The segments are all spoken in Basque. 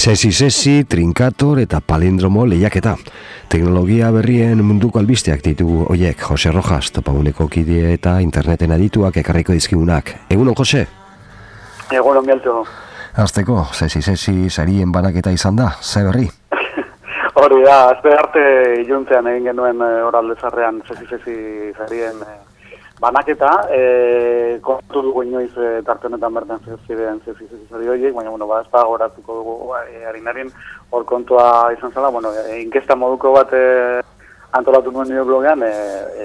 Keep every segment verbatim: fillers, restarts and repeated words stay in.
Sesi-sesi, trinkator eta palindromo lehiaketa. Teknologia berrien munduko albisteak ditugu oiek, Jose Rojas, topaguneko kide eta interneten adituak ekarriko dizkigunak. Egunon, Jose? Egunon, Bialto. Azteko, sesi-sesi sarien banaketa izan da, ze berri? Hori da, azte arte iluntzean egin genuen oralde zarrean sesi-sesi sarien banaketa, e, kontu dugu inoiz e, tarte honetan bertan ziren sesi-sesi sari horiek, baina, bueno, ba, ez da goratuko dugu e, harinarien hor kontua izan zela, bueno, e, inkesta moduko bat e, antolatu nuen nire blogean, e, e,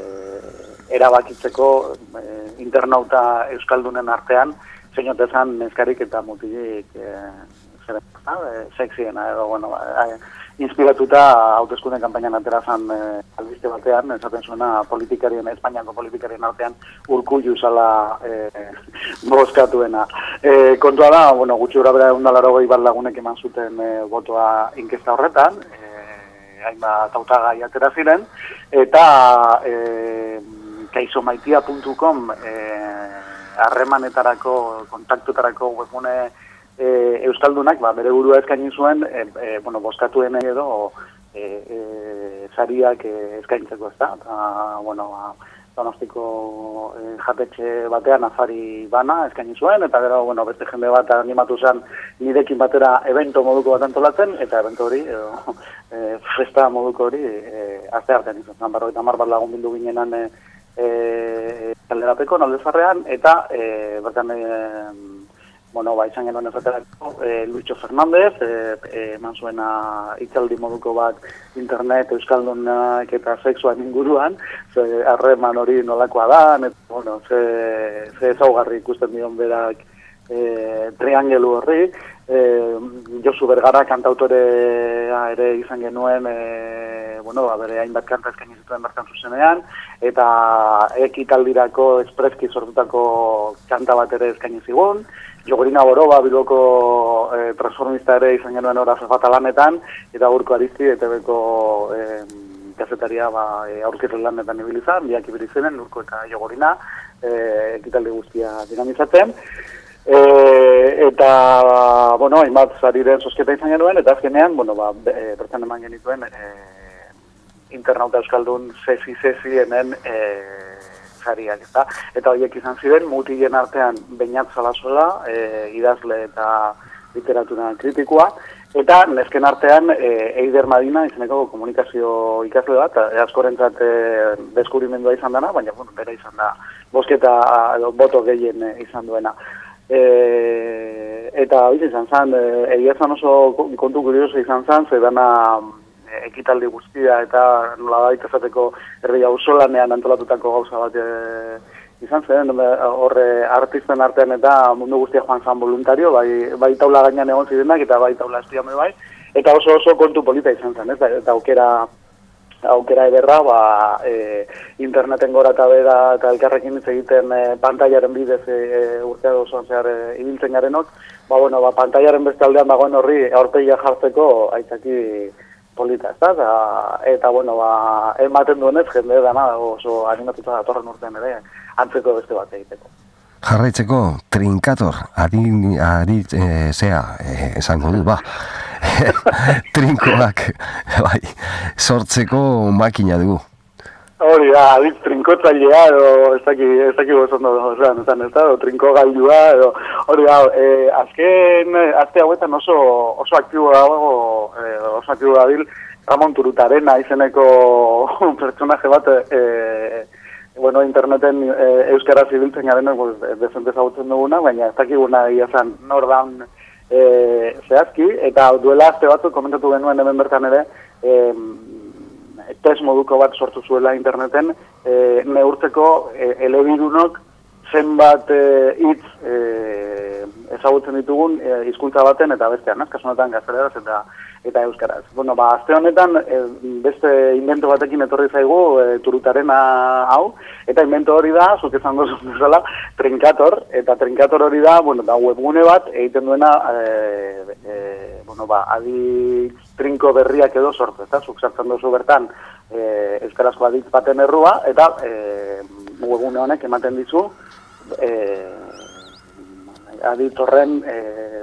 erabakitzeko e, internauta euskaldunen artean, zeinotezan neskarik eta mutilik e, zeren, e, sexiena, edo, bueno, e, inspiratuta hauteskunde kanpainan aterazan e, albiste batean, esaten zuena politikarien, Espainiako politikarien artean Urkullu zala e, bozkatuena. E, kontua da, bueno, gutxi gora bera egun da laurogei bat lagunek eman zuten e, botoa inkesta horretan, e, hainbat hautagai atera ziren, eta e, kaisomaitia puntu com e, harremanetarako, kontaktutarako webgune E, euskaldunak, ba, bere burua eskaini zuen, e, e, bueno, bozkatuen edo e, e, sariak e, eskaintzeko, ez da? Eta, bueno, ba, Donostiko e, jatetxe batean afari bana eskaini zuen, eta gero, bueno, beste jende bat animatu zen nirekin batera evento moduko bat antolatzen, eta evento hori, edo, e, festa moduko hori, e, azte artean izan zen, barro eta mar bat lagun bildu ginenan e, e, kalderapeko, naldezarrean, eta e, bertan e, bueno, ba, izan genuen ezaterako, e, Lucho Fernández, eman e, zuena itzaldi moduko bat internet, euskaldunak eta sexuan inguruan, ze harreman hori nolakoa da, eta, bueno, ze, ze ezaugarri ikusten dion berak e, triangelu horri, e, Josu Bergara kantautorea ere izan genuen, e, bueno, ba, bere hainbat kanta eskaini zituen bertan zuzenean, eta ekitaldirako espreski sortutako kanta bat ere eskaini zigun, Jogorina Boroba, Bilboko eh, transformista ere izan genuen hor azafata lanetan, eta Urko Aristi, E T Bko eh, kazetaria ba, e, aurkirren lanetan ibilizan, biak ibilizenen, Urko eta Jogorina, eh, ekitaldi guztia dinamizatzen. E, eta, bueno, hainbat zariren sosketa izan genuen, eta azkenean, bueno, ba, e, bertan eman genituen, e, internauta euskaldun sesi-sesi enen, e, sariak, eta, eta horiek izan ziren, mutilen artean Beñat Salasola, e, idazle eta literatura kritikoa, eta nesken artean e, Eider Madina izeneko komunikazio ikasle bat, e, askorentzat e, deskubrimendua izan dena, baina bueno, bera izan da bosketa edo boto gehien e, izan duena. E, eta hori izan zen, e, egia zan oso kontu kurioso izan zen, ze dana ekitaldi guztia eta nola baita esateko herri auzolanean antolatutako gauza bat e, izan zen, horre artisten artean eta mundu guztia joan zan voluntario, bai, bai taula gainean egon zirenak eta bai taula estudiame bai, eta oso oso kontu polita izan zen, ez? Eta aukera, aukera ederra, ba, e, interneten gora eta bera eta elkarrekin hitz egiten e, pantailaren bidez e, urtea osoan zehar e, ibiltzen garenok, ba, bueno, ba, pantailaren beste aldean dagoen horri aurpegia jartzeko aitzaki polita, ez da, eta, bueno, ba, ematen duenez, jende dana oso animatuta datorren urtean ere, antzeko beste bat egiteko. Jarraitzeko, trinkator, ari, ari e, zea, e, esango dut, ba, trinkoak, bai, sortzeko makina dugu. Hori da, adit trinkotzailea, edo ez daki, ez daki gozondo, ozean, ez da, edo trinko gailua, edo, hori da, e, azken, azte hauetan oso, oso aktibo dago, e, oso aktibo dabil, Ramon Turutarena izeneko pertsonaje bat, e, bueno, interneten e, euskaraz ibiltzen garen, pues, dezente zagutzen duguna, baina ez dakiguna egia zen nordan e, zehazki, eta duela azte batzuk komentatu genuen hemen bertan ere, e, test moduko bat sortu zuela interneten, e, neurtzeko e, elebidunok zenbat hitz e, e, ezagutzen ditugun e, hizkuntza baten eta bestean, ez? Kasu honetan gazteleraz eta eta euskaraz. Bueno, ba, azte honetan e, beste invento batekin etorri zaigu e, Turutarena hau, eta invento hori da, zuk esango zuzela, trinkator, eta trinkator hori da, bueno, da webgune bat egiten duena, e, e, bueno, ba, adi trinko berriak edo sortu, eta zuk sartzen duzu bertan e, euskarazko aditz baten errua, eta e, webgune honek ematen dizu, e, adit horren e,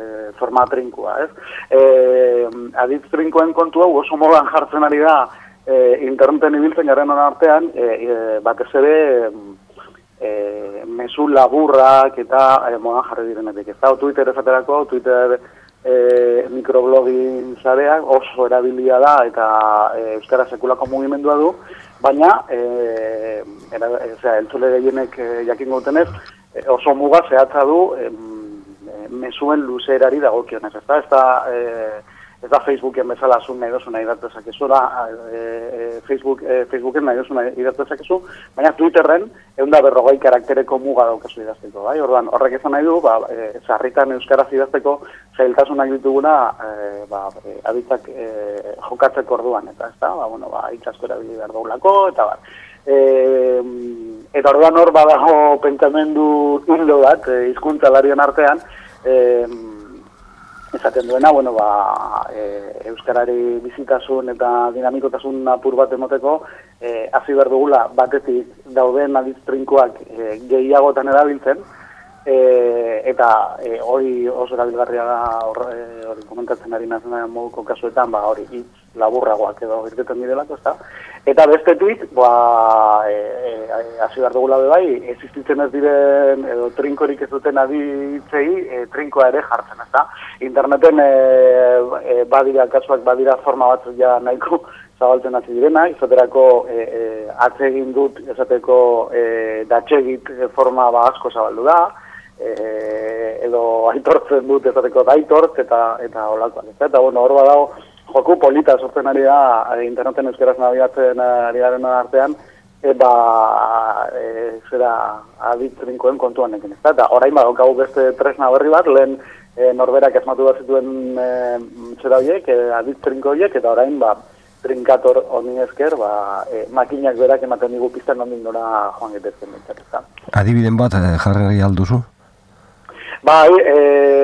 forma trinkua, ez? E, aditz trinkoen kontu hau oso modan jartzen ari da e, interneten ibiltzen garen artean, e, e, batez ere e, mezu laburrak eta e, modan jarri direnetik. Ez da, Twitter esaterako, Twitter e, mikroblogin zareak oso erabilia da eta e, euskara sekulako mugimendua du, baina e, era, e, zera, entzule gehienek e, jakin gutenez, e, oso muga zehatza du e, mezuen luzerari dagokionez, ez da, ez da, e, ez da Facebooken bezala zun nahi dozu nahi idatzezakezu, da e, e, Facebook, e, Facebooken nahi dozu nahi idatzezakezu, baina Twitterren egun da berrogei karaktereko muga daukazu idazteko, bai? Orduan, horrek ezan nahi du, ba, e, sarritan euskaraz idazteko zailtasunak dituguna, e, ba, e, aditzak e, jokatzeko orduan, eta ez da, ba, bueno, ba, itxasko erabili behar daulako, eta bar. E, eta orduan hor badago pentsamendu hildo bat, e, hizkuntzalarien artean, e, esaten duena, bueno, ba, e, euskarari bizitasun eta dinamikotasun apur bat emoteko, e, hasi behar dugula batetik dauden aditz trinkoak e, gehiagotan erabiltzen, e, eta e, hori oso erabilgarria da hori e, komentatzen ari nazen moduko kasuetan, ba, hori hitz laburragoak edo irteten direlako, ez da? Eta bestetik, ba, e, e, hasi behar dugula bai, existitzen ez diren edo trinkorik ez duten aditzei e, trinkoa ere jartzen, ez da? Interneten e, e, badira kasuak, badira forma bat ja nahiko zabaltzen hasi direna, izaterako e, e, atsegin dut esateko e, datxegit forma ba asko zabaldu da, e, edo aitortzen dut esateko daitort eta eta olakoak, ez da? Eta bueno, hor badago joku polita sortzen ari da interneten euskaraz nabigatzen ari garen artean, e, ba, e, zera aditz trinkoen kontuan ekin, ez da? Eta orain badaukagu beste tresna berri bat, lehen e, norberak esmatu bat zituen e, zera horiek, e, aditz trinko horiek, eta orain ba, trinkator honi esker, ba, e, makinak berak ematen digu piztan nondik nora joan getezken bintzat, ez da? Adibiden bat e, jarri alduzu? Bai, e,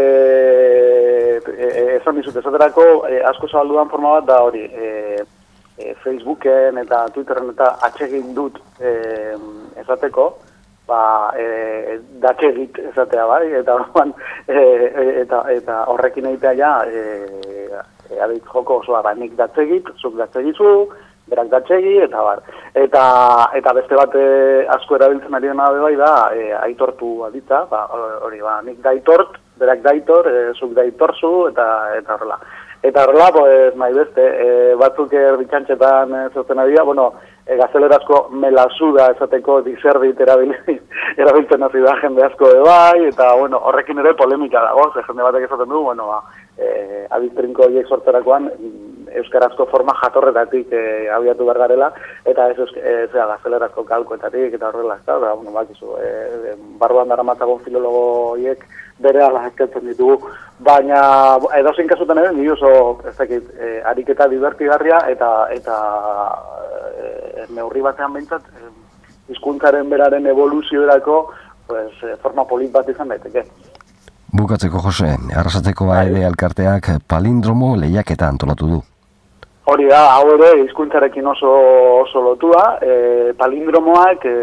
esan dizut, esaterako e, asko zabaldudan forma bat da hori, e, e, Facebooken eta Twitterren eta atsegin dut e, esateko, ba, e, datxegit esatea bai, eta, e, eta, eta horrekin egitea ja, e, e, adit joko osoa, ba, nik datxegit, zuk datxegizu, berak datxegi, eta bar. Eta, eta beste bat e, asko erabiltzen ari dena bai da, e, aitortu aditza, ba, hori, ba, nik daitort, berak daitor, e, zuk daitorzu, eta eta horrela. Eta horrela, pues, nahi beste, e, batzuk erbitxantxetan e, zertzen ari da, bueno, e, gazelerazko melazuda esateko dizerbit erabiltzen hasi da jende asko de bai, eta, bueno, horrekin ere polemika dago, ze jende batek esaten du, bueno, ba, e, aditrinko horiek sortzerakoan, euskarazko forma jatorretatik e, abiatu behar garela, eta ez e, zera, gazelerazko kalkoetatik, eta horrela, eta, da, bueno, bakizu, e, barruan dara matzagon filologo horiek, bere ala eskeltzen ditugu, baina edozein kasutan ere, ni oso ez dakit, e, ariketa divertigarria eta eta e, neurri batean behintzat, e, hizkuntzaren beraren evoluzioerako pues, e, forma polit bat izan daiteke. Bukatzeko, Jose, Arrasateko Aede Elkarteak palindromo lehiaketa antolatu du. Hori da, hau ere, hizkuntzarekin oso, oso lotua, e, palindromoak e,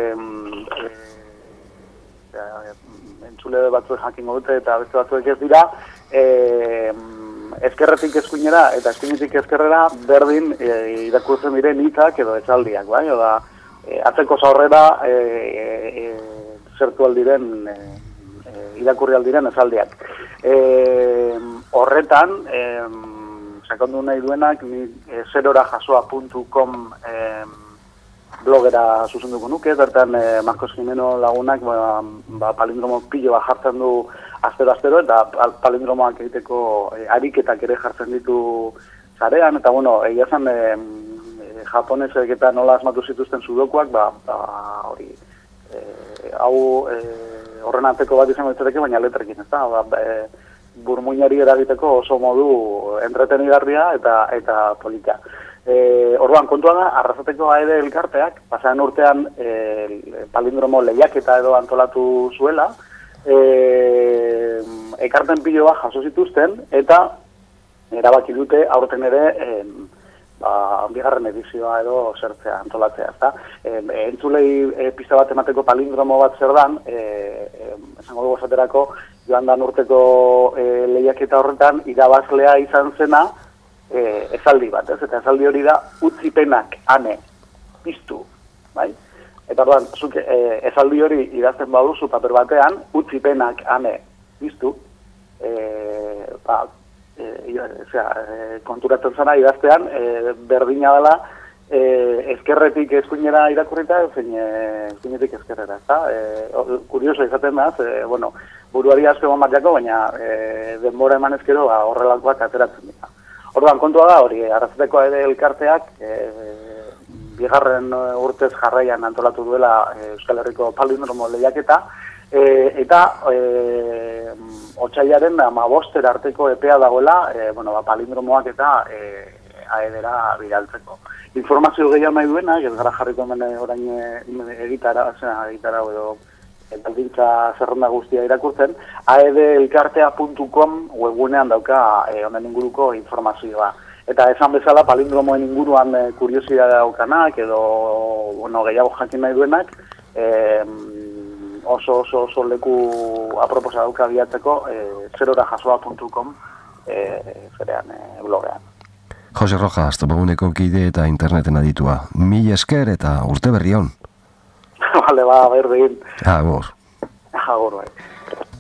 e, entzule batzuek jakingo dute eta beste batzuek ez dira, e, ezkerretik eskuinera eta eskuinetik ezkerrera berdin e, irakurtzen diren hitzak edo esaldiak, bai? Oda, e, atzeko zaurrera e, e, zertu aldiren, e, e, irakurri aldiren esaldiak. E, horretan, e, sakondu nahi duenak, ni e, zerorajasoa puntu com e, blogera zuzenduko nuke, bertan eh, Marcos Jimeno lagunak ba, ba, palindromo pilo bat jartzen du astero-astero, eta palindromoak egiteko eh, ariketak ere jartzen ditu zarean, eta bueno, egia zen eh, japonesek eta nola asmatu zituzten sudokuak, ba, ba hori, eh, hau eh, horren anteko bat izango ditzateke, baina letrekin, ez da, ba, eh, burmuinari eragiteko oso modu entretenigarria eta, eta polita. E, orduan, kontua da, Arrasateko Aede Elkarteak, pasaren urtean e, palindromo lehiaketa edo antolatu zuela, e, ekarpen pilo bat jaso zituzten, eta erabaki dute aurten ere e, ba, bigarren edizioa edo zertzea antolatzea. Ezta? E, entzulei e, pista bat emateko palindromo bat zer dan, e, e, esango dugu esaterako, joan dan urteko e, lehiak lehiaketa horretan irabazlea izan zena e, esaldi bat, ez? Eta esaldi hori da utzipenak ane piztu, bai? Eta orduan, zuk e, esaldi hori idazten baduzu paper batean, utzipenak ane piztu, e, ba, e, zera, e, konturatzen zana idaztean, e, berdina dela e, ezkerretik eskuinera irakurrita, zein eskuinetik ezkerrera, ezta? E, kurioso izaten da, e, bueno, buruari asko eman bat jako, baina e, denbora eman ezkero ba, horrelakoak ateratzen dira. Orduan, kontua da hori, Arrazatekoa ere elkarteak, e, bigarren urtez jarraian antolatu duela e, Euskal Herriko palindromo lehiaketa, e, eta e, otsailaren hamaboster arteko epea dagoela e, bueno, ba, palindromoak eta e, aedera bidaltzeko. Informazio gehiago nahi duena, ez gara jarriko hemen orain egitara, zena egitara edo baldintza zerrenda guztia irakurtzen, aedelkartea puntu com webgunean dauka e, honen inguruko informazioa. Eta esan bezala, palindromoen inguruan e, kuriosidadea daukanak, edo bueno, gehiago jakin nahi duenak, e, oso, oso, oso leku aproposa dauka bilatzeko e, zerorajasoa puntu com e, zerean, e, blogean. Jose Rojas, topaguneko kide eta interneten aditua. Mil esker eta urte berri on. Vale, ba, berdin. Agur. Agur, bai.